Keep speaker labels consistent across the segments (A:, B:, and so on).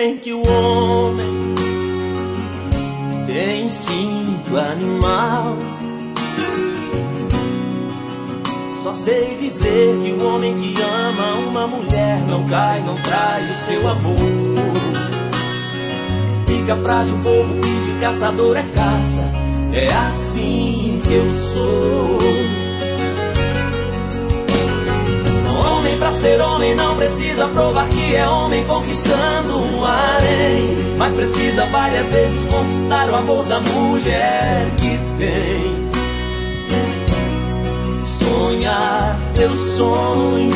A: dizem que o homem tem instinto animal. Só sei dizer que o homem que ama uma mulher não cai, não trai o seu amor. Fica frágil, bobo e de caçador é caça. É assim que eu sou. Homem pra ser homem não precisa provar que é homem conquistando um harém, mas precisa várias vezes conquistar o amor da mulher que tem. Sonhar teus sonhos,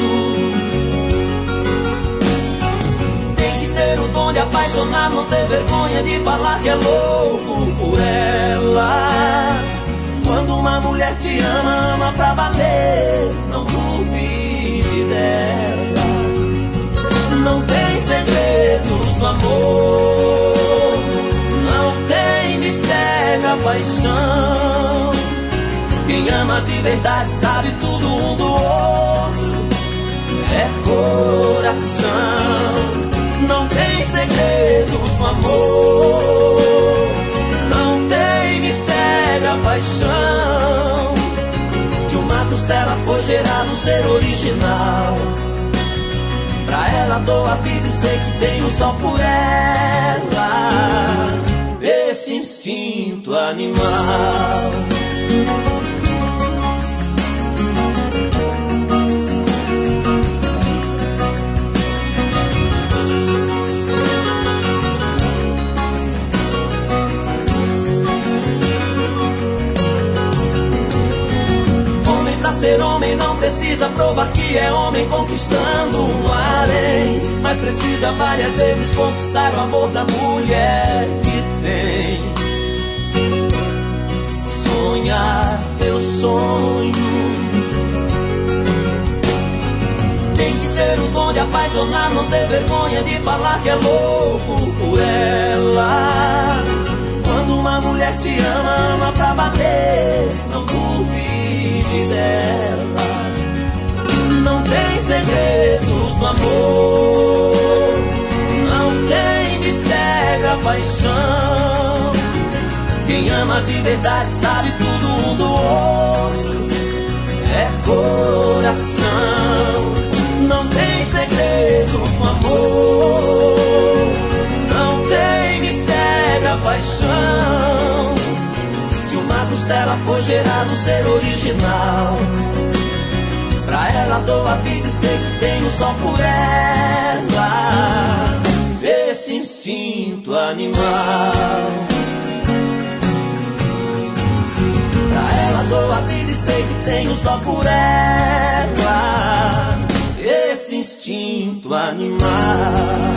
A: tem que ter o dom de apaixonar, não ter vergonha de falar que é louco por ela. Quando uma mulher te ama, ama pra valer, não duvide dela. Não tem segredos no amor, não tem mistério a paixão. Quem ama de verdade sabe tudo um do outro, é coração. Não tem segredos no amor, não tem mistério a paixão. De uma costela foi gerado um ser original. Pra ela dou a vida e sei que tenho só por ela esse instinto animal. Ser homem não precisa provar que é homem conquistando um harém, mas precisa várias vezes conquistar o amor da mulher que tem. Sonhar teus sonhos, tem que ter o dom de apaixonar, não ter vergonha de falar que é louco por ela. Quando uma mulher te ama, ama pra bater, não duvide dela. Não tem segredos no amor, não tem mistério a paixão. Quem ama de verdade sabe tudo um do outro, é coração. Não tem segredos no amor, não tem mistério a paixão. De uma costela foi gerado um ser original. Pra ela dou a vida e sei que tenho só por ela esse instinto animal. Pra ela dou a vida e sei que tenho só por ela esse instinto animal.